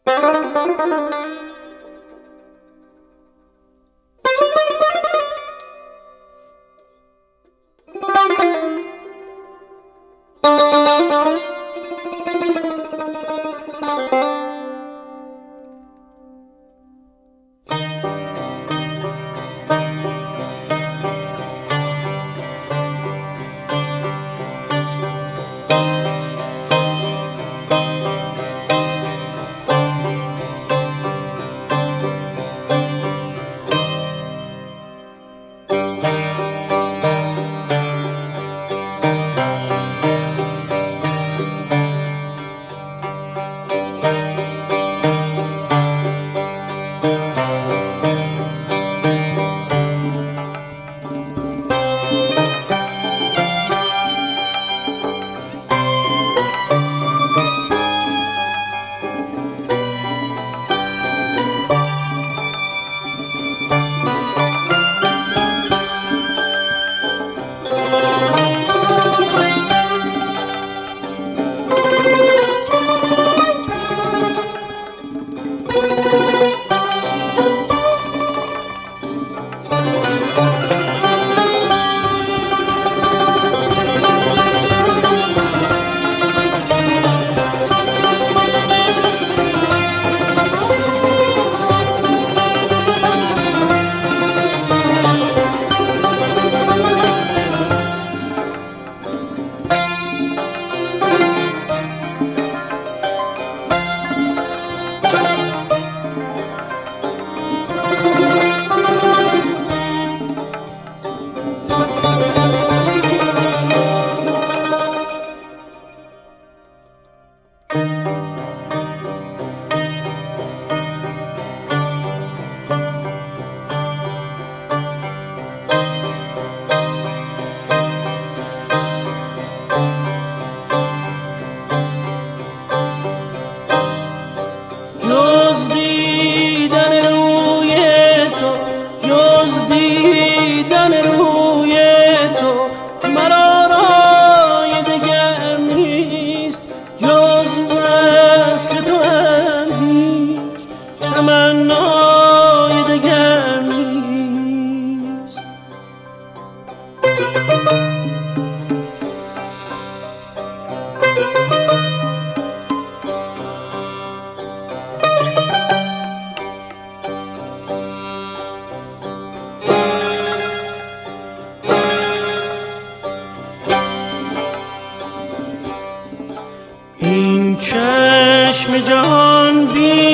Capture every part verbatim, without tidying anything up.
چشم جهان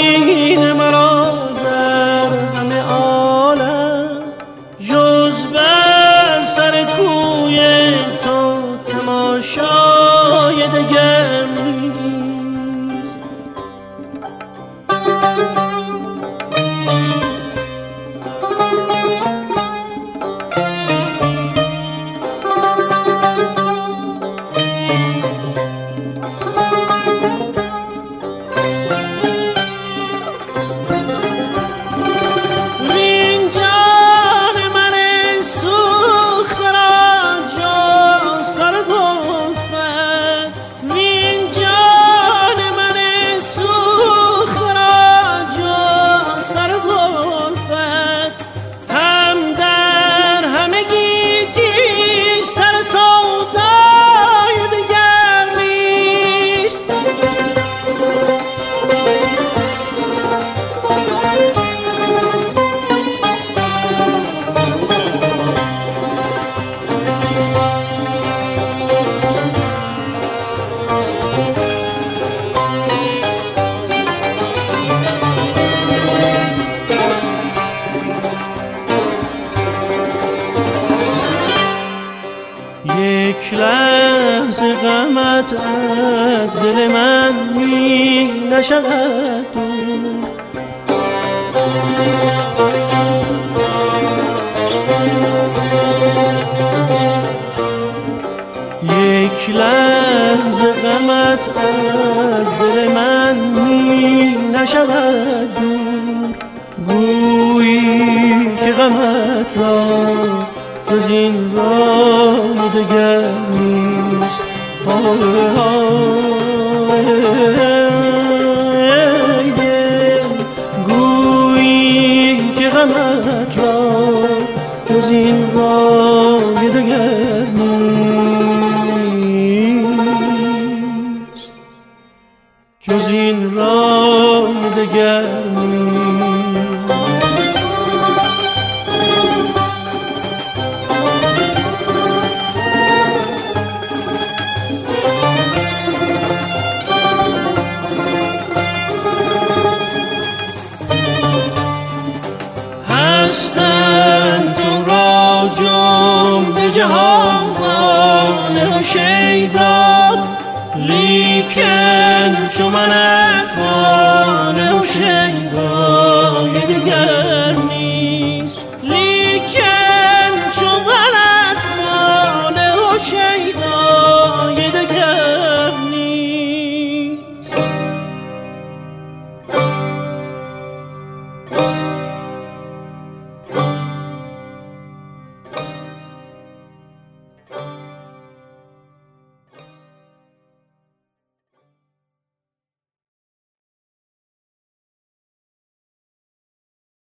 بین مرا در همه عالم، جز بر سر کوی تو تماشای دگر نیست. یک لحظه غمت از دل من می نشود دور، یک لحظه غمت از دل من می نشود دور. گویی که غمت را جز این راه دگر نیست. آه آه ای دل جز این راه دگر نیست. هستند تو را جمله جهان خانه و شیدا، لیکن چو منت خانه و شیدای دگر نیست.